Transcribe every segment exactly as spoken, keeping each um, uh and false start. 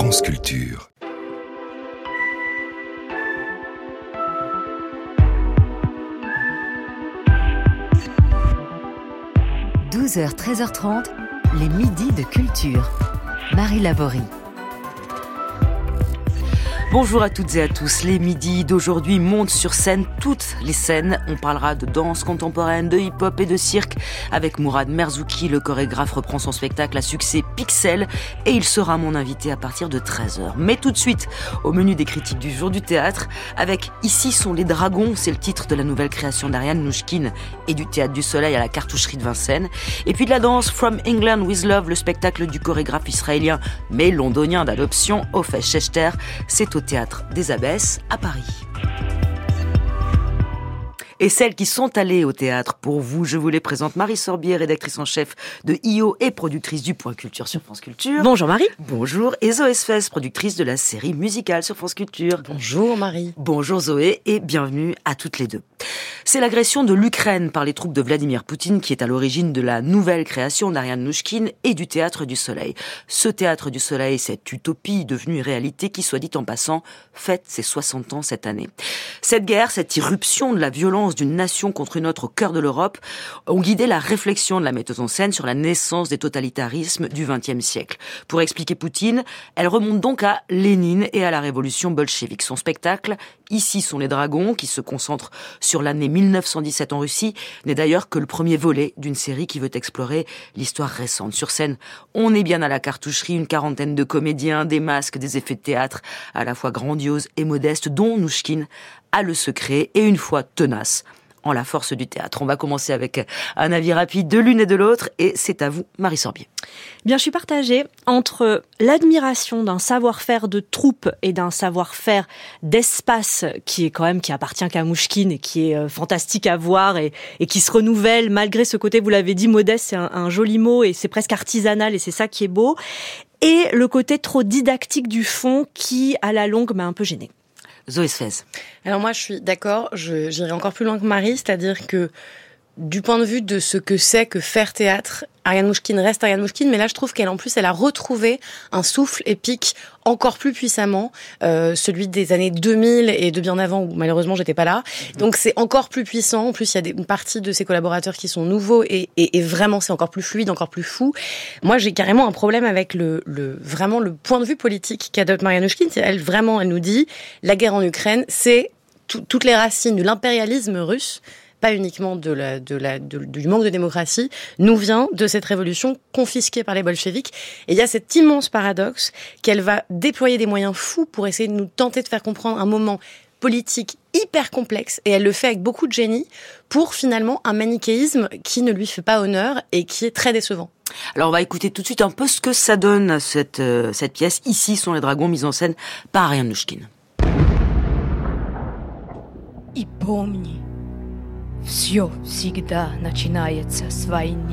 France Culture. douze heures treize heures trente, les midis de culture. Marie Laborie. Bonjour à toutes et à tous. Les midis d'aujourd'hui montent sur scène toutes les scènes. On parlera de danse contemporaine, de hip-hop et de cirque. Avec Mourad Merzouki, le chorégraphe reprend son spectacle à succès Pixel et il sera mon invité à partir de treize heures. Mais tout de suite, au menu des critiques du jour du théâtre, avec Ici sont les dragons, c'est le titre de la nouvelle création d'Ariane Mnouchkine et du Théâtre du Soleil à la Cartoucherie de Vincennes. Et puis de la danse From England with Love, le spectacle du chorégraphe israélien mais londonien d'adoption, Ophèche Schechter. C'est au Théâtre des Abbesses à Paris. Et celles qui sont allées au théâtre pour vous, je vous les présente. Marie Sorbier, rédactrice en chef de I O et productrice du Point Culture sur France Culture. Bonjour Marie. Bonjour. Et Zoé Sfez, productrice de la série musicale sur France Culture. Bonjour Marie. Bonjour Zoé et bienvenue à toutes les deux. C'est l'agression de l'Ukraine par les troupes de Vladimir Poutine qui est à l'origine de la nouvelle création d'Ariane Mnouchkine et du Théâtre du Soleil. Ce Théâtre du Soleil, cette utopie devenue réalité qui, soit dit en passant, fête ses soixante ans cette année. Cette guerre, cette irruption de la violence d'une nation contre une autre au cœur de l'Europe ont guidé la réflexion de la metteuse en scène sur la naissance des totalitarismes du vingtième siècle. Pour expliquer Poutine, elle remonte donc à Lénine et à la révolution bolchevique. Son spectacle, Ici sont les dragons, qui se concentre sur l'année mille neuf cent dix-sept en Russie, n'est d'ailleurs que le premier volet d'une série qui veut explorer l'histoire récente. Sur scène, on est bien à la cartoucherie, une quarantaine de comédiens, des masques, des effets de théâtre, à la fois grandioses et modestes, dont Mnouchkine a le secret et une fois tenace en la force du théâtre. On va commencer avec un avis rapide de l'une et de l'autre et c'est à vous, Marie Sorbier. Bien, je suis partagée entre l'admiration d'un savoir-faire de troupe et d'un savoir-faire d'espace qui est quand même, qui appartient qu'à Mnouchkine et qui est euh, fantastique à voir et, et qui se renouvelle malgré ce côté, vous l'avez dit, modeste, c'est un, un joli mot et c'est presque artisanal et c'est ça qui est beau. Et le côté trop didactique du fond qui, à la longue, m'a un peu gênée. Zoé Sfez. Alors moi, je suis d'accord, je, j'irai encore plus loin que Marie, c'est-à-dire que du point de vue de ce que c'est que faire théâtre, Ariane Mnouchkine reste Ariane Mnouchkine, mais là je trouve qu'elle en plus elle a retrouvé un souffle épique encore plus puissamment, euh, celui des années deux mille et de bien avant où malheureusement j'étais pas là. Donc c'est encore plus puissant. En plus il y a des, une partie de ses collaborateurs qui sont nouveaux et, et, et vraiment c'est encore plus fluide, encore plus fou. Moi j'ai carrément un problème avec le, le vraiment le point de vue politique qu'adopte Ariane Mnouchkine. C'est elle vraiment elle nous dit la guerre en Ukraine c'est tout, toutes les racines de l'impérialisme russe. Pas uniquement de la, de la, de, du manque de démocratie, nous vient de cette révolution confisquée par les bolcheviks. Et il y a cet immense paradoxe qu'elle va déployer des moyens fous pour essayer de nous tenter de faire comprendre un moment politique hyper complexe. Et elle le fait avec beaucoup de génie pour finalement un manichéisme qui ne lui fait pas honneur et qui est très décevant. Alors on va écouter tout de suite un peu ce que ça donne, cette, euh, cette pièce. Ici sont les dragons, mise en scène par Ariane Mnouchkine. И помни. Все всегда начинается с войны.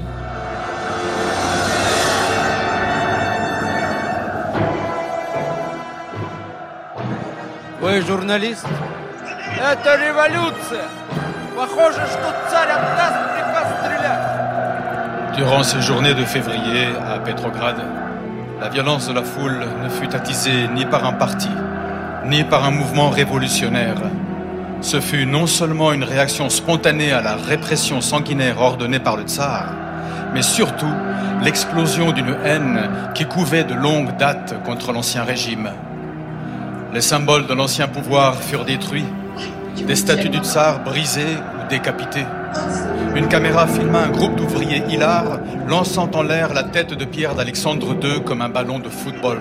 Вы журналист? Это революция! Похоже, что царь отдаст приказ стрелять. Durant ces journées de février à Petrograd, la violence de la foule ne fut attisée ni par un parti, ni par un mouvement révolutionnaire. Ce fut non seulement une réaction spontanée à la répression sanguinaire ordonnée par le tsar, mais surtout l'explosion d'une haine qui couvait de longue date contre l'ancien régime. Les symboles de l'ancien pouvoir furent détruits, des statues du tsar brisées ou décapitées. Une caméra filma un groupe d'ouvriers hilars lançant en l'air la tête de Pierre d'Alexandre deux comme un ballon de football.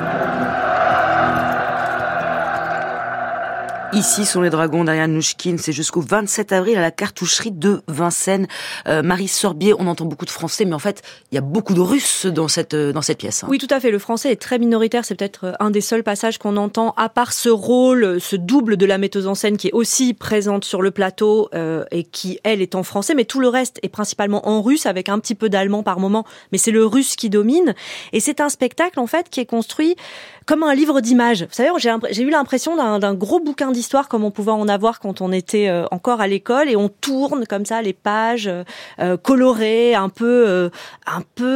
Ici sont les dragons d'Ariane Mnouchkine, c'est jusqu'au vingt-sept avril à la Cartoucherie de Vincennes. Euh, Marie Sorbier, on entend beaucoup de français, mais en fait, il y a beaucoup de russes dans cette, dans cette pièce. Hein. Oui, tout à fait. Le français est très minoritaire. C'est peut-être un des seuls passages qu'on entend, à part ce rôle, ce double de la metteuse en scène qui est aussi présente sur le plateau euh, et qui, elle, est en français. Mais tout le reste est principalement en russe, avec un petit peu d'allemand par moment. Mais c'est le russe qui domine. Et c'est un spectacle, en fait, qui est construit comme un livre d'images. Vous savez, j'ai, j'ai eu l'impression d'un, d'un gros bouquin d'histoire comme on pouvait en avoir quand on était euh, encore à l'école, et on tourne comme ça les pages euh, colorées, un peu, euh, un peu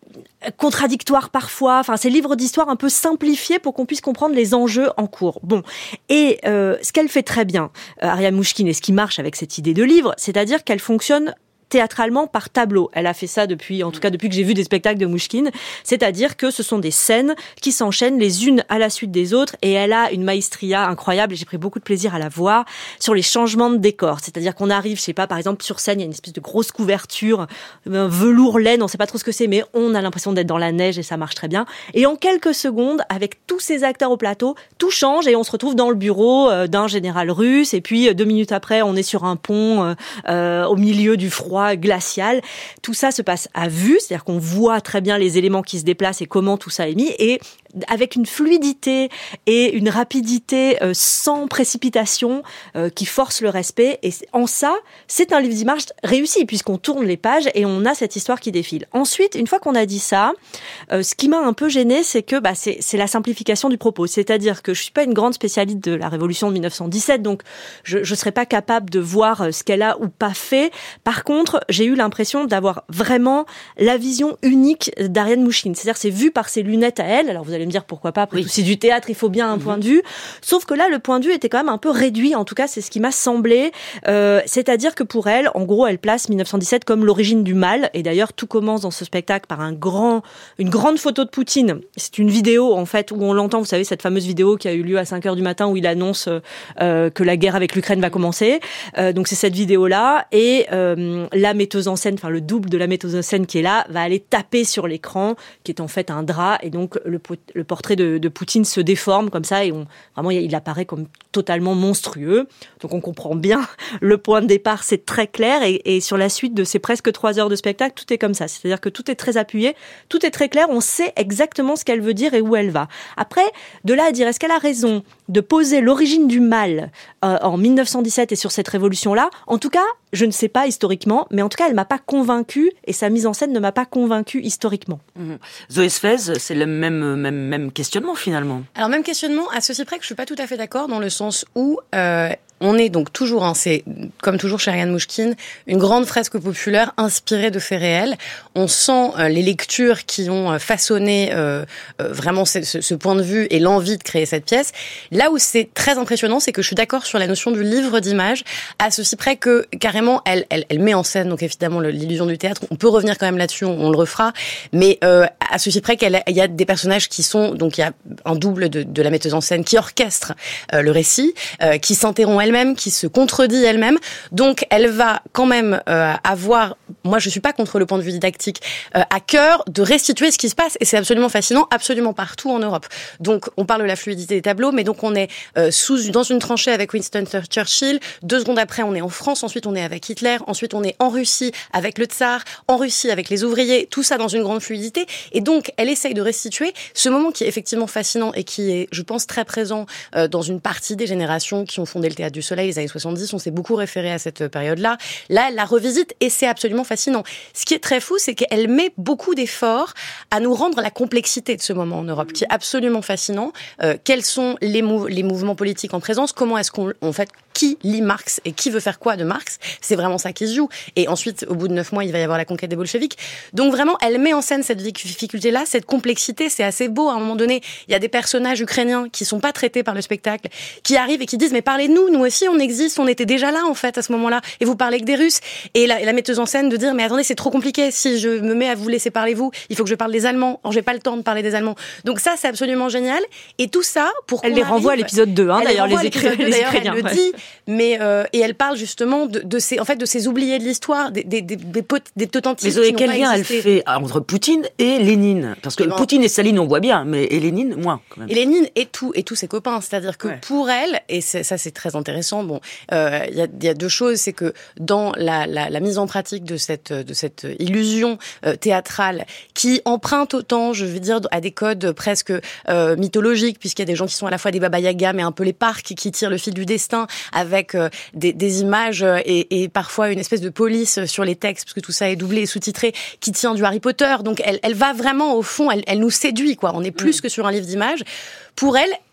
contradictoires parfois. Enfin, c'est livres d'histoire un peu simplifiés pour qu'on puisse comprendre les enjeux en cours. Bon, et euh, ce qu'elle fait très bien, euh, Ariane Mouchkine, et ce qui marche avec cette idée de livre, c'est-à-dire qu'elle fonctionne théâtralement par tableau. Elle a fait ça depuis, en tout cas depuis que j'ai vu des spectacles de Mouchkine, c'est-à-dire que ce sont des scènes qui s'enchaînent les unes à la suite des autres, et elle a une maestria incroyable, et j'ai pris beaucoup de plaisir à la voir, sur les changements de décor. C'est-à-dire qu'on arrive, je sais pas, par exemple, sur scène, il y a une espèce de grosse couverture, un velours laine, on sait pas trop ce que c'est, mais on a l'impression d'être dans la neige, et ça marche très bien. Et en quelques secondes, avec tous ces acteurs au plateau, tout change, et on se retrouve dans le bureau euh, d'un général russe, et puis deux minutes après, on est sur un pont euh, euh, au milieu du froid glacial. Tout ça se passe à vue, c'est-à-dire qu'on voit très bien les éléments qui se déplacent et comment tout ça est mis, et avec une fluidité et une rapidité euh, sans précipitation euh, qui force le respect. Et en ça, c'est un livre d'images réussi, puisqu'on tourne les pages et on a cette histoire qui défile. Ensuite, une fois qu'on a dit ça, euh, ce qui m'a un peu gênée, c'est que bah, c'est, c'est la simplification du propos. C'est-à-dire que je suis pas une grande spécialiste de la Révolution de dix-neuf cent dix-sept, donc je ne serais pas capable de voir ce qu'elle a ou pas fait. Par contre, j'ai eu l'impression d'avoir vraiment la vision unique d'Ariane Mouchkine. C'est-à-dire c'est vu par ses lunettes à elle. Alors vous allez me dire pourquoi pas, après oui. tout, c'est du théâtre, il faut bien un mmh. point de vue. Sauf que là, le point de vue était quand même un peu réduit, en tout cas, c'est ce qui m'a semblé. Euh, c'est-à-dire que pour elle, en gros, elle place dix-neuf cent dix-sept comme l'origine du mal. Et d'ailleurs, tout commence dans ce spectacle par un grand, une grande photo de Poutine. C'est une vidéo, en fait, où on l'entend, vous savez, cette fameuse vidéo qui a eu lieu à cinq heures du matin, où il annonce euh, que la guerre avec l'Ukraine va commencer. Euh, donc c'est cette vidéo-là. Et euh, la metteuse en scène, enfin le double de la metteuse en scène qui est là, va aller taper sur l'écran, qui est en fait un drap. Et donc le, le portrait De, de Poutine se déforme comme ça et on, vraiment il apparaît comme totalement monstrueux. Donc on comprend bien le point de départ, c'est très clair et, et sur la suite de ces presque trois heures de spectacle, tout est comme ça. C'est-à-dire que tout est très appuyé, tout est très clair, on sait exactement ce qu'elle veut dire et où elle va. Après, de là à dire est-ce qu'elle a raison de poser l'origine du mal euh, en dix-neuf cent dix-sept et sur cette révolution-là, en tout cas, je ne sais pas historiquement, mais en tout cas, elle m'a pas convaincue et sa mise en scène ne m'a pas convaincue historiquement. Mmh. Zoé Sfez, c'est le même, même, même questionnement finalement. Alors même questionnement, à ceci près que je suis pas tout à fait d'accord dans le sens où euh, on est donc toujours, hein, c'est comme toujours chez Ariane Mouchkine, une grande fresque populaire inspirée de faits réels. On sent euh, les lectures qui ont euh, façonné euh, euh, vraiment ce, ce, ce point de vue et l'envie de créer cette pièce. Là où c'est très impressionnant, c'est que je suis d'accord sur la notion du livre d'images, à ceci près que carrément elle, elle, elle met en scène donc évidemment le, l'illusion du théâtre. On peut revenir quand même là-dessus, on, on le refera, mais euh, à ceci près qu'elle, il y a des personnages qui sont donc il y a un double de, de la metteuse en scène qui orchestre euh, le récit, euh, qui s'interrompt elle elle-même, qui se contredit elle-même. Donc, elle va quand même euh, avoir, moi je suis pas contre le point de vue didactique, euh, à cœur de restituer ce qui se passe. Et c'est absolument fascinant, absolument partout en Europe. Donc, on parle de la fluidité des tableaux, mais donc on est euh, sous dans une tranchée avec Winston Churchill. Deux secondes après, on est en France. Ensuite, on est avec Hitler. Ensuite, on est en Russie avec le tsar. En Russie avec les ouvriers. Tout ça dans une grande fluidité. Et donc, elle essaye de restituer ce moment qui est effectivement fascinant et qui est, je pense, très présent euh, dans une partie des générations qui ont fondé le Théâtre du Soleil, les années soixante-dix, on s'est beaucoup référé à cette période-là. Là, elle la revisite et c'est absolument fascinant. Ce qui est très fou, c'est qu'elle met beaucoup d'efforts à nous rendre la complexité de ce moment en Europe, qui est absolument fascinant. Euh, quels sont les, mou- les mouvements politiques en présence? Comment est-ce qu'on, en fait, qui lit Marx et qui veut faire quoi de Marx? C'est vraiment ça qui se joue. Et ensuite, au bout de neuf mois, il va y avoir la conquête des bolcheviks. Donc vraiment, elle met en scène cette difficulté-là, cette complexité. C'est assez beau. À un moment donné, il y a des personnages ukrainiens qui sont pas traités par le spectacle, qui arrivent et qui disent, mais parlez-nous, nous aussi, on existe, on était déjà là, en fait, à ce moment-là. Et vous parlez que des Russes. Et la, la metteuse en scène de dire, mais attendez, c'est trop compliqué. Si je me mets à vous laisser parler vous, il faut que je parle des Allemands. Or, j'ai pas le temps de parler des Allemands. Donc ça, c'est absolument génial. Et tout ça, pour Elle les arrive, renvoie à l'épisode deux, hein, d'ailleurs, les écrivains. D'ailleurs, elle le dit. Mais, euh, et elle parle justement de, de ces, en fait, de ces oubliés de l'histoire, des, des, des, des, des totentiques. Mais Zoé, quel lien elle fait entre Poutine et Lénine? Parce que et ben, Poutine et Staline, on voit bien, mais et Lénine, moins, quand même. Et Lénine et tout, et tous ses copains. C'est-à-dire que ouais. pour elle, et c'est, ça, c'est très intéressant, bon, euh, il y a, il y a deux choses, c'est que dans la, la, la mise en pratique de cette, de cette illusion euh, théâtrale, qui emprunte autant, je veux dire, à des codes presque euh, mythologiques, puisqu'il y a des gens qui sont à la fois des baba-yagas, mais un peu les parcs qui tirent le fil du destin, avec euh, des, des images et, et parfois une espèce de police sur les textes, parce que tout ça est doublé et sous-titré, qui tient du Harry Potter. Donc elle, elle va vraiment au fond, elle, elle nous séduit, quoi. On est plus mmh. que sur un livre d'images. Pour elle,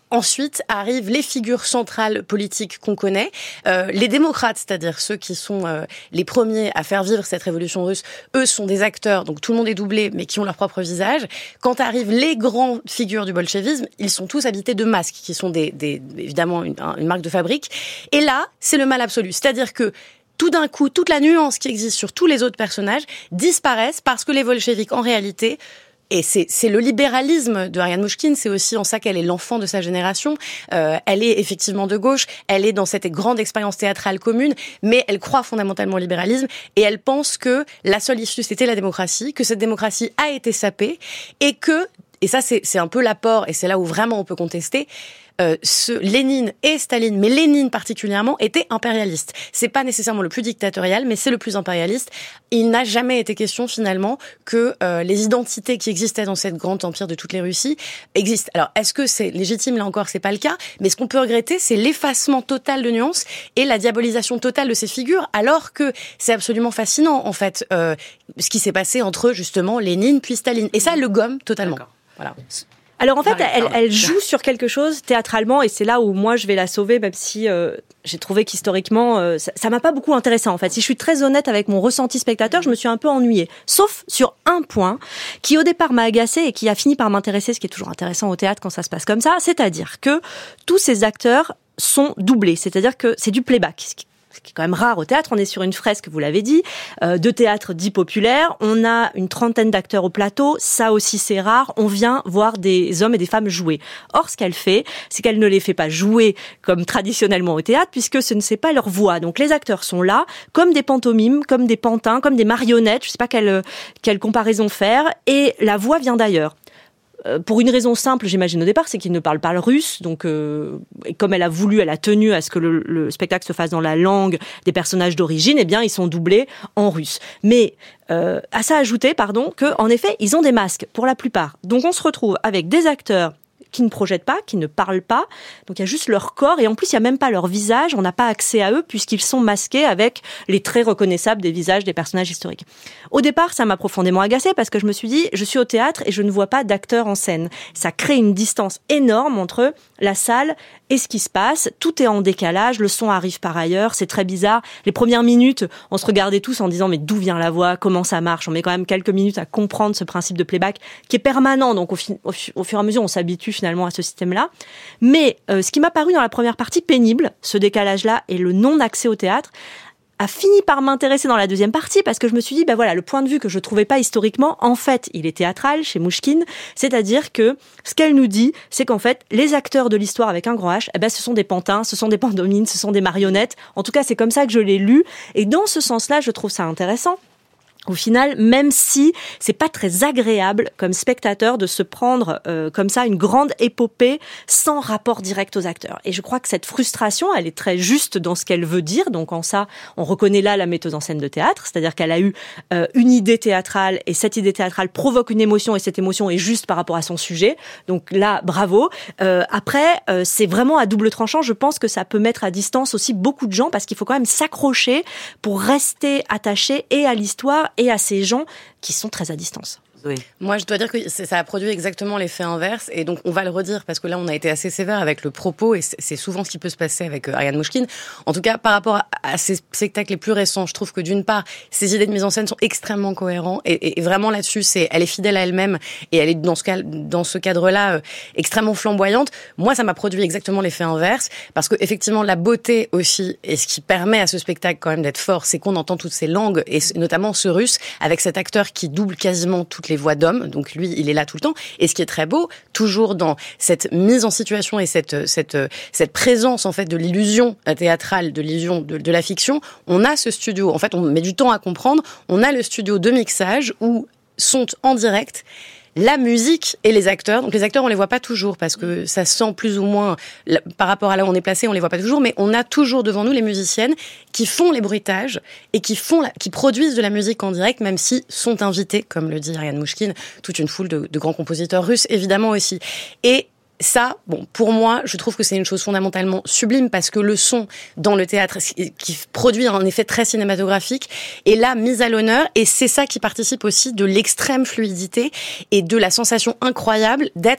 Ensuite arrivent les figures centrales politiques qu'on connaît, euh, les démocrates, c'est-à-dire ceux qui sont euh, les premiers à faire vivre cette révolution russe. Eux sont des acteurs, donc tout le monde est doublé, mais qui ont leur propre visage. Quand arrivent les grands figures du bolchevisme, ils sont tous habités de masques, qui sont des, des évidemment une, une marque de fabrique. Et là, c'est le mal absolu, c'est-à-dire que tout d'un coup, toute la nuance qui existe sur tous les autres personnages disparaissent parce que les bolcheviks, en réalité, et c'est, c'est le libéralisme de Ariane Mouchkine, c'est aussi en ça qu'elle est l'enfant de sa génération. Euh, elle est effectivement de gauche, elle est dans cette grande expérience théâtrale commune, mais elle croit fondamentalement au libéralisme et elle pense que la seule issue, c'était la démocratie, que cette démocratie a été sapée et que, et ça c'est, c'est un peu l'apport, et c'est là où vraiment on peut contester, Euh, ce Lénine et Staline, mais Lénine particulièrement, était impérialiste. C'est pas nécessairement le plus dictatorial, mais c'est le plus impérialiste. Il n'a jamais été question finalement que euh, les identités qui existaient dans cette grande empire de toutes les Russies existent. Alors, est-ce que c'est légitime? Là encore, c'est pas le cas. Mais ce qu'on peut regretter, c'est l'effacement total de nuances et la diabolisation totale de ces figures, alors que c'est absolument fascinant, en fait, euh, ce qui s'est passé entre justement Lénine puis Staline. Et ça, elle le gomme totalement. D'accord. Voilà. Alors en fait, elle, elle joue sur quelque chose théâtralement, et c'est là où moi je vais la sauver, même si euh, j'ai trouvé qu'historiquement euh, ça, ça m'a pas beaucoup intéressé. En fait, si je suis très honnête avec mon ressenti spectateur, je me suis un peu ennuyée, sauf sur un point qui au départ m'a agacée et qui a fini par m'intéresser, ce qui est toujours intéressant au théâtre quand ça se passe comme ça, c'est-à-dire que tous ces acteurs sont doublés, c'est-à-dire que c'est du playback, ce qui ce qui est quand même rare au théâtre. On est sur une fresque, vous l'avez dit, euh, de théâtre dit populaire. On a une trentaine d'acteurs au plateau. Ça aussi, c'est rare. On vient voir des hommes et des femmes jouer. Or, ce qu'elle fait, c'est qu'elle ne les fait pas jouer comme traditionnellement au théâtre, puisque ce ne c'est pas leur voix. Donc, les acteurs sont là, comme des pantomimes, comme des pantins, comme des marionnettes. Je ne sais pas quelle, quelle comparaison faire. Et la voix vient d'ailleurs. Pour une raison simple, j'imagine au départ, c'est qu'ils ne parlent pas le russe. Donc, euh, et comme elle a voulu, elle a tenu à ce que le, le spectacle se fasse dans la langue des personnages d'origine, eh bien, ils sont doublés en russe. Mais euh, à ça ajouter, pardon, que en effet, ils ont des masques pour la plupart. Donc, on se retrouve avec des acteurs qui ne projettent pas, qui ne parlent pas. Donc il y a juste leur corps et en plus il n'y a même pas leur visage. On n'a pas accès à eux puisqu'ils sont masqués avec les traits reconnaissables des visages des personnages historiques. Au départ, ça m'a profondément agacée parce que je me suis dit, je suis au théâtre et je ne vois pas d'acteurs en scène. Ça crée une distance énorme entre la salle et ce qui se passe. Tout est en décalage, le son arrive par ailleurs, c'est très bizarre. Les premières minutes, on se regardait tous en disant mais d'où vient la voix, comment ça marche. On met quand même quelques minutes à comprendre ce principe de playback qui est permanent. Donc au, fi- au, fi- au fur et à mesure, on s'habitue finalement à ce système-là. Mais euh, ce qui m'a paru dans la première partie pénible, ce décalage-là et le non-accès au théâtre, a fini par m'intéresser dans la deuxième partie parce que je me suis dit, ben voilà, le point de vue que je trouvais pas historiquement, en fait, il est théâtral chez Mouchkine. C'est-à-dire que ce qu'elle nous dit, c'est qu'en fait, les acteurs de l'histoire avec un grand H, eh ben, ce sont des pantins, ce sont des pantomines, ce sont des marionnettes. En tout cas, c'est comme ça que je l'ai lu. Et dans ce sens-là, je trouve ça intéressant. Au final, même si c'est pas très agréable comme spectateur de se prendre euh, comme ça une grande épopée sans rapport direct aux acteurs. Et je crois que cette frustration, elle est très juste dans ce qu'elle veut dire. Donc en ça, on reconnaît là la metteuse en scène de théâtre, c'est-à-dire qu'elle a eu euh, une idée théâtrale et cette idée théâtrale provoque une émotion et cette émotion est juste par rapport à son sujet. Donc là, bravo. Euh, après, euh, c'est vraiment à double tranchant. Je pense que ça peut mettre à distance aussi beaucoup de gens parce qu'il faut quand même s'accrocher pour rester attaché et à l'histoire et à ces gens qui sont très à distance. Oui. Moi, je dois dire que ça a produit exactement l'effet inverse. Et donc, on va le redire parce que là, on a été assez sévère avec le propos et c'est souvent ce qui peut se passer avec Ariane Mouchkine. En tout cas, par rapport à, à ces spectacles les plus récents, je trouve que d'une part, ses idées de mise en scène sont extrêmement cohérentes et, et vraiment là-dessus, c'est, elle est fidèle à elle-même et elle est dans ce, cas, dans ce cadre-là euh, extrêmement flamboyante. Moi, ça m'a produit exactement l'effet inverse parce que effectivement, la beauté aussi et ce qui permet à ce spectacle quand même d'être fort, c'est qu'on entend toutes ces langues et notamment ce russe avec cet acteur qui double quasiment toutes les voix d'hommes, donc lui, il est là tout le temps. Et ce qui est très beau, toujours dans cette mise en situation et cette cette cette présence en fait de l'illusion théâtrale, de l'illusion de, de la fiction, on a ce studio. En fait, on met du temps à comprendre. On a le studio de mixage où sont en direct la musique et les acteurs. Donc les acteurs, on les voit pas toujours parce que ça sent plus ou moins, par rapport à là où on est placé, on les voit pas toujours, mais on a toujours devant nous les musiciennes qui font les bruitages et qui font, la, qui produisent de la musique en direct, même si sont invités, comme le dit Ariane Mouchkine, toute une foule de, de grands compositeurs russes, évidemment aussi. Et ça, bon, pour moi, je trouve que c'est une chose fondamentalement sublime parce que le son dans le théâtre qui produit un effet très cinématographique est là mise à l'honneur et c'est ça qui participe aussi de l'extrême fluidité et de la sensation incroyable d'être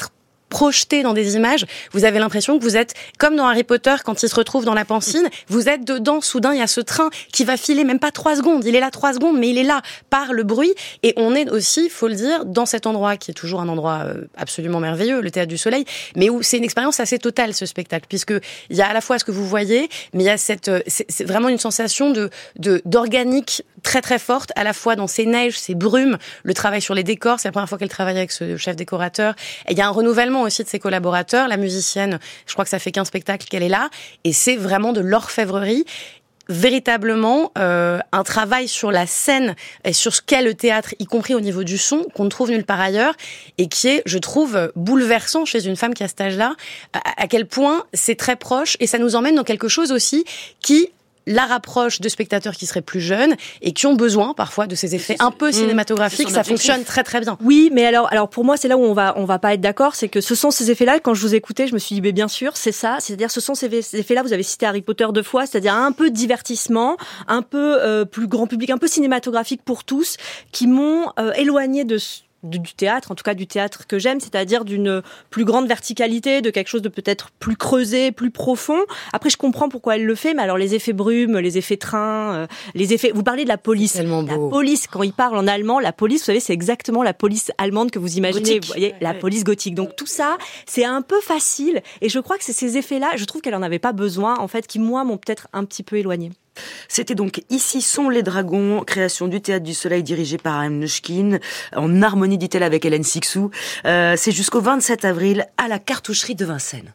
projeté dans des images, vous avez l'impression que vous êtes comme dans Harry Potter quand il se retrouve dans la pancine, vous êtes dedans, soudain il y a ce train qui va filer même pas trois secondes, il est là trois secondes, mais il est là par le bruit, et on est aussi, faut le dire, dans cet endroit qui est toujours un endroit absolument merveilleux, le Théâtre du Soleil, mais où c'est une expérience assez totale ce spectacle, puisque il y a à la fois ce que vous voyez, mais il y a cette, c'est, c'est vraiment une sensation de, de d'organique très très forte, à la fois dans ces neiges, ces brumes, le travail sur les décors, c'est la première fois qu'elle travaille avec ce chef décorateur, et il y a un renouvellement aussi de ses collaborateurs, la musicienne, je crois que ça fait quinze spectacles qu'elle est là, et c'est vraiment de l'orfèvrerie, véritablement euh, un travail sur la scène et sur ce qu'est le théâtre, y compris au niveau du son, qu'on ne trouve nulle part ailleurs, et qui est, je trouve, bouleversant chez une femme qui a cet âge-là, à, à quel point c'est très proche, et ça nous emmène dans quelque chose aussi qui la rapproche de spectateurs qui seraient plus jeunes et qui ont besoin parfois de ces effets un peu cinématographiques. Ça fonctionne très très bien. Oui, mais alors, alors pour moi, c'est là où on va, on va pas être d'accord, c'est que ce sont ces effets-là. Quand je vous écoutais, je me suis dit, mais bien sûr, c'est ça. C'est-à-dire, ce sont ces effets-là. Vous avez cité Harry Potter deux fois, c'est-à-dire un peu de divertissement, un peu euh, plus grand public, un peu cinématographique pour tous, qui m'ont euh, éloigné de Du, du théâtre, en tout cas du théâtre que j'aime, c'est-à-dire d'une plus grande verticalité, de quelque chose de peut-être plus creusé, plus profond. Après, je comprends pourquoi elle le fait, mais alors les effets brumes, les effets train, euh, les effets... Vous parlez de la police. C'est tellement beau. La police, quand il parle en allemand, la police, vous savez, c'est exactement la police allemande que vous imaginez. Gothique. Vous voyez, la police gothique. Donc tout ça, c'est un peu facile. Et je crois que c'est ces effets-là, je trouve qu'elle en avait pas besoin, en fait, qui, moi, m'ont peut-être un petit peu éloignée. C'était donc Ici sont les dragons, création du Théâtre du Soleil dirigée par Ariane Mnouchkine, en harmonie, dit-elle, avec Hélène Sixou. Euh, c'est jusqu'au vingt-sept avril à la Cartoucherie de Vincennes.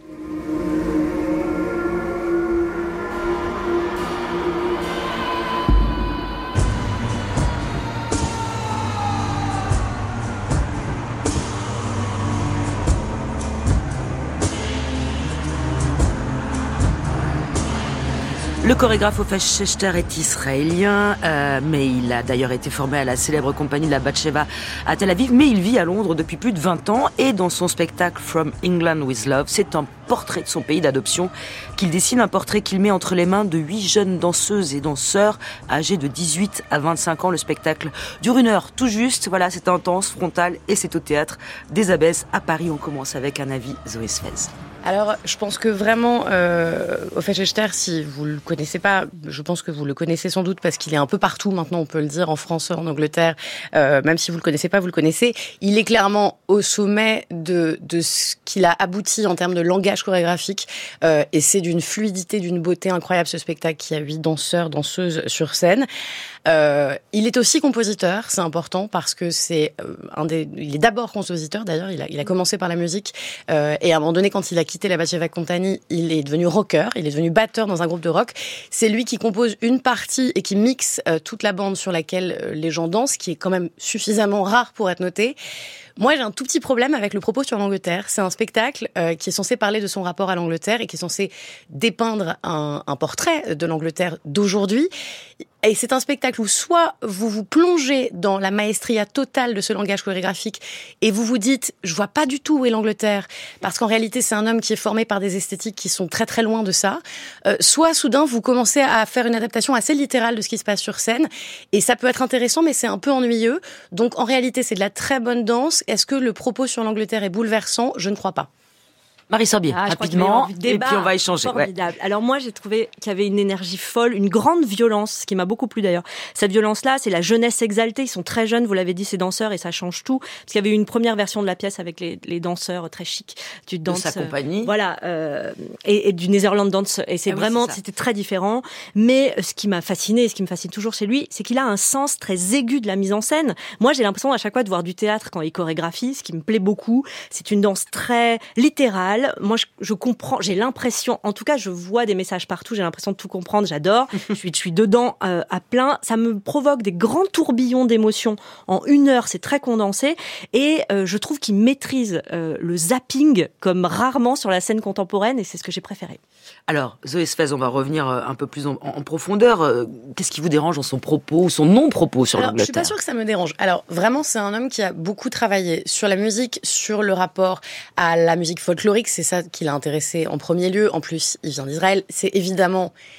Le chorégraphe Ophèche Schechter est israélien, euh, mais il a d'ailleurs été formé à la célèbre compagnie de la Batsheva à Tel Aviv, mais il vit à Londres depuis plus de vingt ans, et dans son spectacle From England with Love, c'est un portrait de son pays d'adoption qu'il dessine, un portrait qu'il met entre les mains de huit jeunes danseuses et danseurs âgés de dix-huit à vingt-cinq ans. Le spectacle dure une heure tout juste, voilà, c'est intense, frontal, et c'est au Théâtre des Abbesses à Paris. On commence avec un avis, Zoé Sfez. Alors, je pense que vraiment, euh, Ophèche Schechter, si vous le connaissez pas, je pense que vous le connaissez sans doute parce qu'il est un peu partout maintenant, on peut le dire, en France, en Angleterre, euh, même si vous le connaissez pas, vous le connaissez. Il est clairement au sommet de, de ce qu'il a abouti en termes de langage chorégraphique, euh, et c'est d'une fluidité, d'une beauté incroyable ce spectacle qui a huit danseurs, danseuses sur scène. Euh, il est aussi compositeur, c'est important parce que c'est euh, un des. Il est d'abord compositeur d'ailleurs. Il a, il a commencé par la musique euh, et à un moment donné, quand il a quitté la Batsheva Company, il est devenu rocker. Il est devenu batteur dans un groupe de rock. C'est lui qui compose une partie et qui mixe euh, toute la bande sur laquelle euh, les gens dansent, qui est quand même suffisamment rare pour être noté. Moi, j'ai un tout petit problème avec le propos sur l'Angleterre. C'est un spectacle euh, qui est censé parler de son rapport à l'Angleterre et qui est censé dépeindre un, un portrait de l'Angleterre d'aujourd'hui. Et c'est un spectacle où soit vous vous plongez dans la maestria totale de ce langage chorégraphique et vous vous dites « je vois pas du tout où est l'Angleterre » parce qu'en réalité, c'est un homme qui est formé par des esthétiques qui sont très très loin de ça. Euh, soit soudain, vous commencez à faire une adaptation assez littérale de ce qui se passe sur scène et ça peut être intéressant, mais c'est un peu ennuyeux. Donc en réalité, c'est de la très bonne danse. Est-ce que le propos sur l'Angleterre est bouleversant ? Je ne crois pas. Marie Sorbier, ah, rapidement, et puis on va échanger. Formidable. Ouais. Alors moi, j'ai trouvé qu'il y avait une énergie folle, une grande violence, ce qui m'a beaucoup plu d'ailleurs. Cette violence-là, c'est la jeunesse exaltée. Ils sont très jeunes, vous l'avez dit, ces danseurs, et ça change tout. Parce qu'il y avait eu une première version de la pièce avec les, les danseurs très chics du dance. De sa compagnie. Euh, voilà, euh, et, et du Netherland Dance. Et c'est ah vraiment, oui, c'est c'était très différent. Mais ce qui m'a fasciné, et ce qui me fascine toujours chez lui, c'est qu'il a un sens très aigu de la mise en scène. Moi, j'ai l'impression à chaque fois de voir du théâtre quand il chorégraphie, ce qui me plaît beaucoup. C'est une danse très littérale. Moi, je, je comprends, j'ai l'impression, en tout cas, je vois des messages partout, j'ai l'impression de tout comprendre, j'adore, je suis, je suis dedans euh, à plein, ça me provoque des grands tourbillons d'émotions en une heure, c'est très condensé, et euh, je trouve qu'il maîtrise euh, le zapping comme rarement sur la scène contemporaine, et c'est ce que j'ai préféré. Alors, Zoé Sfez, on va revenir un peu plus en, en profondeur. Qu'est-ce qui vous dérange dans son propos, ou son non-propos sur Alors, l'Angleterre ? Je suis pas sûre que ça me dérange. Alors, vraiment, c'est un homme qui a beaucoup travaillé sur la musique, sur le rapport à la musique folklorique, c'est ça qui l'a intéressé en premier lieu. En plus, il vient d'Israël. C'est évidemment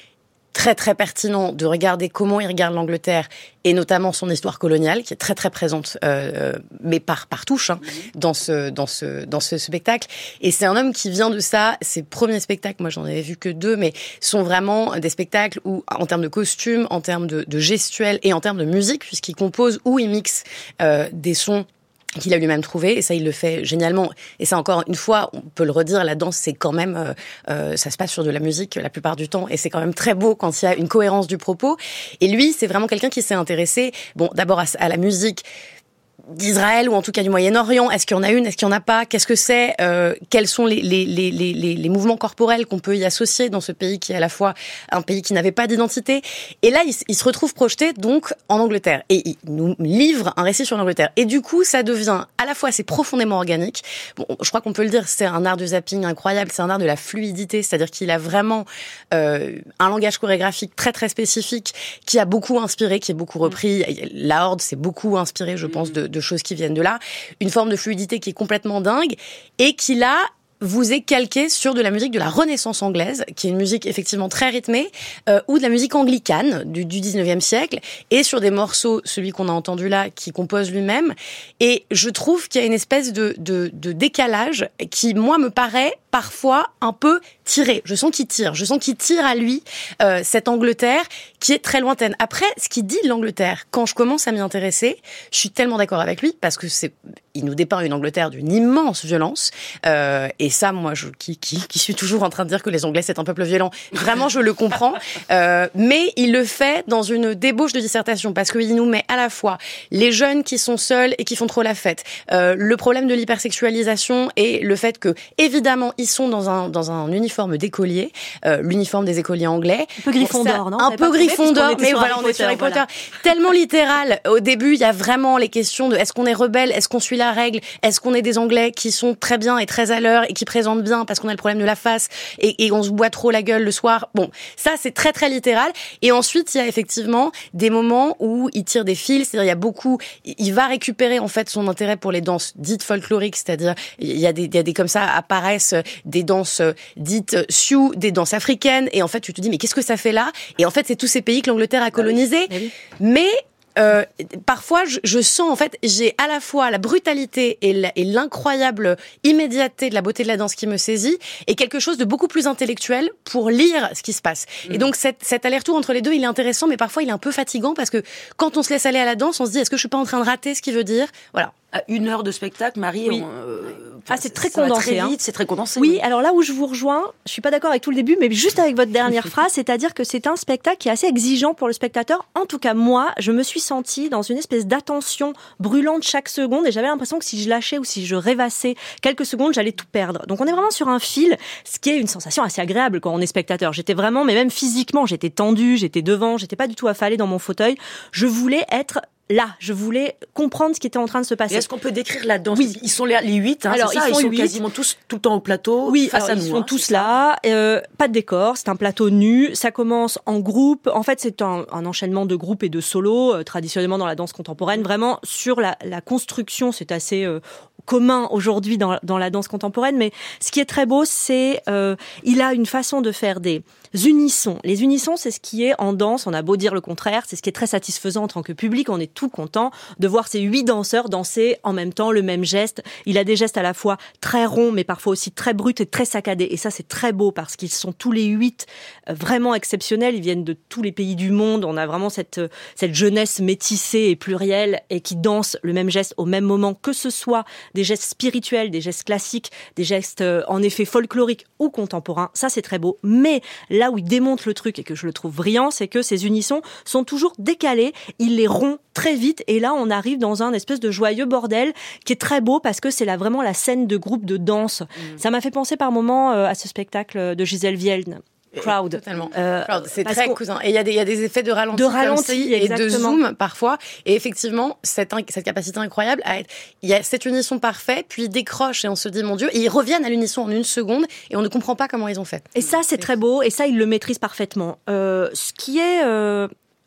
très très pertinent de regarder comment il regarde l'Angleterre et notamment son histoire coloniale qui est très très présente euh, mais par par touche hein, dans ce dans ce dans ce spectacle. Et c'est un homme qui vient de ça. Ses premiers spectacles, moi j'en avais vu que deux, mais sont vraiment des spectacles où en termes de costumes, en termes de, de gestuels et en termes de musique, puisqu'il compose ou il mixe euh, des sons qu'il a lui-même trouvé, et ça il le fait génialement. Et ça encore une fois, on peut le redire, la danse c'est quand même, euh, euh, ça se passe sur de la musique la plupart du temps, et c'est quand même très beau quand il y a une cohérence du propos. Et lui, c'est vraiment quelqu'un qui s'est intéressé, bon, d'abord à, à la musique d'Israël ou en tout cas du Moyen-Orient. Est-ce qu'il y en a une? Est-ce qu'il n'y en a pas? Qu'est-ce que c'est? euh, Quels sont les, les, les, les, les mouvements corporels qu'on peut y associer dans ce pays qui est à la fois un pays qui n'avait pas d'identité? Et là, il, il se retrouve projeté donc en Angleterre et il nous livre un récit sur l'Angleterre. Et du coup, ça devient à la fois c'est profondément organique. Bon, je crois qu'on peut le dire, c'est un art de zapping incroyable. C'est un art de la fluidité, c'est-à-dire qu'il a vraiment euh, un langage chorégraphique très très spécifique qui a beaucoup inspiré, qui est beaucoup repris. La Horde s'est beaucoup inspiré, je pense, de de choses qui viennent de là, une forme de fluidité qui est complètement dingue et qui là vous est calqué sur de la musique de la Renaissance anglaise, qui est une musique effectivement très rythmée, euh, ou de la musique anglicane du, du dix-neuvième siècle, et sur des morceaux, celui qu'on a entendu là, qui compose lui-même. Et je trouve qu'il y a une espèce de, de, de décalage qui, moi, me paraît parfois un peu tiré. Je sens qu'il tire. Je sens qu'il tire à lui euh, cette Angleterre qui est très lointaine. Après, ce qu'il dit de l'Angleterre, quand je commence à m'y intéresser, je suis tellement d'accord avec lui parce que c'est, il nous dépeint une Angleterre d'une immense violence. Euh, et ça, moi, je, qui, qui, qui suis toujours en train de dire que les Anglais c'est un peuple violent, vraiment, je le comprends. Euh, mais il le fait dans une débauche de dissertation parce qu'il nous met à la fois les jeunes qui sont seuls et qui font trop la fête, euh, le problème de l'hypersexualisation et le fait que, évidemment, ils sont dans un dans un uniforme d'écolier, euh, l'uniforme des écoliers anglais. Un peu Gryffondor, non? Un peu Gryffondor, mais voilà, on est sur Harry Potter. Voilà. Tellement littéral. Au début, il y a vraiment les questions de est-ce qu'on est rebelle, est-ce qu'on suit la règle, est-ce qu'on est des Anglais qui sont très bien et très à l'heure et qui présentent bien parce qu'on a le problème de la face et, et on se boit trop la gueule le soir. Bon, ça c'est très très littéral. Et ensuite, il y a effectivement des moments où il tire des fils, c'est-à-dire il y a beaucoup, il va récupérer en fait son intérêt pour les danses dites folkloriques, c'est-à-dire il y a des, il y a des comme ça apparaissent des danses dites sioux, des danses africaines, et en fait tu te dis mais qu'est-ce que ça fait là? Et en fait c'est tous ces pays que l'Angleterre a colonisés. Ah oui. Mais Euh, parfois, je, je sens en fait, j'ai à la fois la brutalité et, la, et l'incroyable immédiateté de la beauté de la danse qui me saisit, et quelque chose de beaucoup plus intellectuel pour lire ce qui se passe. Mmh. Et donc cet, cet aller-retour entre les deux, il est intéressant, mais parfois il est un peu fatigant parce que quand on se laisse aller à la danse, on se dit est-ce que je suis pas en train de rater ce qu'il veut dire? Voilà. À une heure de spectacle, Marie. Oui. On, euh, ah, c'est très condensé. Très vite, hein. C'est très condensé. Oui, oui, alors là où je vous rejoins, je suis pas d'accord avec tout le début, mais juste avec votre dernière phrase, c'est-à-dire que c'est un spectacle qui est assez exigeant pour le spectateur. En tout cas, moi, je me suis sentie dans une espèce d'attention brûlante chaque seconde, et j'avais l'impression que si je lâchais ou si je rêvassais quelques secondes, j'allais tout perdre. Donc on est vraiment sur un fil, ce qui est une sensation assez agréable quand on est spectateur. J'étais vraiment, mais même physiquement, j'étais tendue, j'étais devant, j'étais pas du tout affalée dans mon fauteuil. Je voulais être là, je voulais comprendre ce qui était en train de se passer. Et est-ce qu'on peut décrire la danse? Oui. Ils sont les, les huit, hein, alors c'est ça, ils sont, ils sont huit. Quasiment tous tout le temps au plateau. Oui, face alors, à ils nous, sont hein, tous là. Euh, pas de décor, c'est un plateau nu. Ça commence en groupe. En fait, c'est un, un enchaînement de groupes et de solos, euh, traditionnellement dans la danse contemporaine. Vraiment, sur la, la construction, c'est assez euh, commun aujourd'hui dans, dans la danse contemporaine. Mais ce qui est très beau, c'est euh, il a une façon de faire des unissons. Les unissons, c'est ce qui est en danse. On a beau dire le contraire, c'est ce qui est très satisfaisant en tant que public. On est tout content de voir ces huit danseurs danser en même temps le même geste. Il a des gestes à la fois très ronds, mais parfois aussi très bruts et très saccadés. Et ça, c'est très beau parce qu'ils sont tous les huit vraiment exceptionnels. Ils viennent de tous les pays du monde. On a vraiment cette, cette jeunesse métissée et plurielle et qui danse le même geste au même moment, que ce soit des gestes spirituels, des gestes classiques, des gestes en effet folkloriques ou contemporains. Ça, c'est très beau. Mais là où il démonte le truc et que je le trouve brillant, c'est que ces unissons sont toujours décalés. Il les rompt très vite et là, on arrive dans un espèce de joyeux bordel qui est très beau parce que c'est là vraiment la scène de groupe de danse. Mmh. Ça m'a fait penser par moments à ce spectacle de Gisèle Vienne. Crowd. Totalement. Euh, Crowd, c'est très qu'on... cousin. Et il y a des, il y a des effets de ralenti, de ralenti et de zoom parfois. Et effectivement, cette, cette capacité incroyable à être, il y a cette unisson parfaite, puis ils décrochent et on se dit, mon Dieu, et ils reviennent à l'unisson en une seconde et on ne comprend pas comment ils ont fait. Et ça, c'est très beau. Et ça, ils le maîtrisent parfaitement. Euh, ce qui est, euh,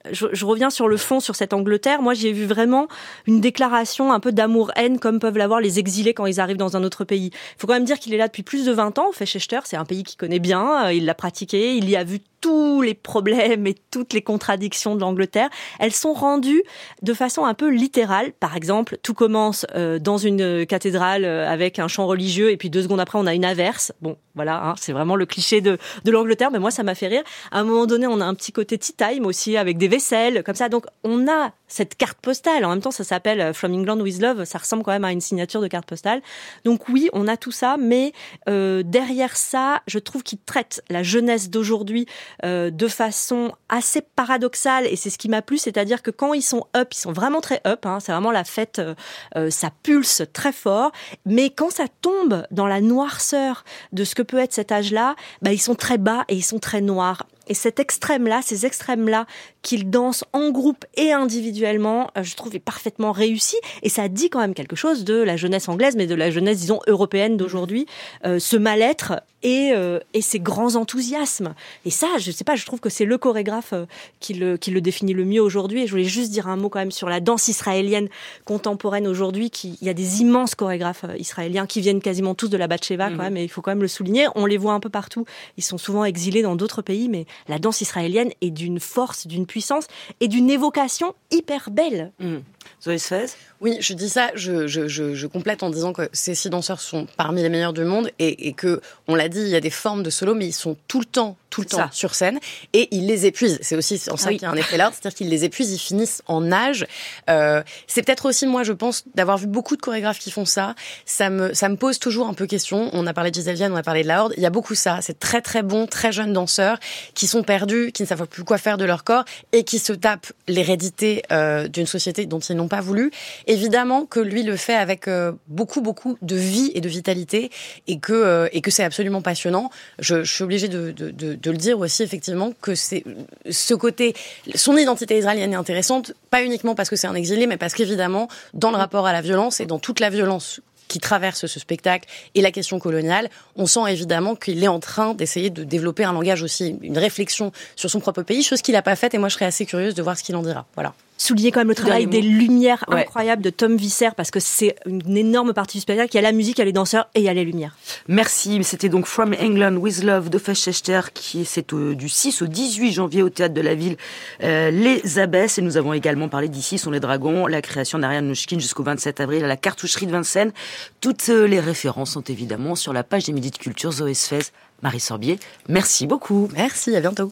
je, je reviens sur le fond, sur cette Angleterre. Moi, j'ai vu vraiment une déclaration un peu d'amour-haine, comme peuvent l'avoir les exilés quand ils arrivent dans un autre pays. Il faut quand même dire qu'il est là depuis plus de vingt ans. Festschester, c'est un pays qu'il connaît bien, il l'a pratiqué, il y a vu tous les problèmes et toutes les contradictions de l'Angleterre. Elles sont rendues de façon un peu littérale. Par exemple, tout commence euh, dans une cathédrale euh, avec un chant religieux et puis deux secondes après, on a une averse. Bon, voilà, hein, c'est vraiment le cliché de, de l'Angleterre, mais moi, ça m'a fait rire. À un moment donné, on a un petit côté tea time aussi avec des vaisselles, comme ça. Donc, on a cette carte postale. En même temps, ça s'appelle From England with Love. Ça ressemble quand même à une signature de carte postale. Donc oui, on a tout ça, mais euh, derrière ça, je trouve qu'il traite la jeunesse d'aujourd'hui euh, de façon assez paradoxale, et c'est ce qui m'a plu, c'est-à-dire que quand ils sont up, ils sont vraiment très up, hein, c'est vraiment la fête, euh, ça pulse très fort, mais quand ça tombe dans la noirceur de ce que peut être cet âge-là, bah, ils sont très bas et ils sont très noirs. Et cet extrême-là, ces extrêmes-là, qu'ils dansent en groupe et individuellement, euh, je trouve est parfaitement réussi. Et ça dit quand même quelque chose de la jeunesse anglaise, mais de la jeunesse, disons, européenne d'aujourd'hui, euh, ce mal-être et, euh, et ces grands enthousiasmes. Et ça, je sais pas, je trouve que c'est le chorégraphe euh, qui, le, qui le définit le mieux aujourd'hui. Et je voulais juste dire un mot quand même sur la danse israélienne contemporaine aujourd'hui. Qui, il y a des immenses chorégraphes euh, israéliens qui viennent quasiment tous de la Batsheva, mmh. quand même, et il faut quand même le souligner. On les voit un peu partout. Ils sont souvent exilés dans d'autres pays, mais la danse israélienne est d'une force, d'une puissance et d'une évocation hyper belle. Mmh. Zoé Sfez ? Oui, je dis ça, je, je, je, je complète en disant que ces six danseurs sont parmi les meilleurs du monde et, et que, on l'a dit, il y a des formes de solo, mais ils sont tout le temps, tout le temps ça. sur scène et ils les épuisent. C'est aussi en ça oui. qu'il y a un effet là, c'est-à-dire qu'ils les épuisent, ils finissent en âge. Euh, c'est peut-être aussi, moi, je pense, d'avoir vu beaucoup de chorégraphes qui font ça. Ça me, ça me pose toujours un peu question. On a parlé de Gisèle Vienne, on a parlé de La Horde. Il y a beaucoup ça. C'est très, très bons, très jeunes danseurs qui sont perdus, qui ne savent plus quoi faire de leur corps et qui se tapent l'hérédité euh, d'une société dont ils n'ont pas voulu. Évidemment que lui le fait avec euh, beaucoup, beaucoup de vie et de vitalité et que, euh, et que c'est absolument passionnant. Je, je suis obligée de, de, de, de le dire aussi, effectivement, que c'est ce côté, son identité israélienne est intéressante, pas uniquement parce que c'est un exilé, mais parce qu'évidemment, dans le rapport à la violence et dans toute la violence qui traverse ce spectacle et la question coloniale, on sent évidemment qu'il est en train d'essayer de développer un langage aussi, une réflexion sur son propre pays, chose qu'il n'a pas faite, et moi je serais assez curieuse de voir ce qu'il en dira. Voilà. Souligner quand même le travail des lumières ouais. incroyables de Tom Visser, parce que c'est une énorme partie du spectacle. Il y a la musique, il y a les danseurs et il y a les lumières. Merci. C'était donc From England with Love de Festschester, qui c'est au, du six au dix-huit janvier au Théâtre de la Ville, euh, Les Abbesses. Et nous avons également parlé d'Ici sont les dragons, la création d'Ariane Mnouchkine jusqu'au vingt-sept avril à la cartoucherie de Vincennes. Toutes les références sont évidemment sur la page des Midis de Culture. Zoé Sfez, Marie Sorbier, merci beaucoup. Merci, à bientôt.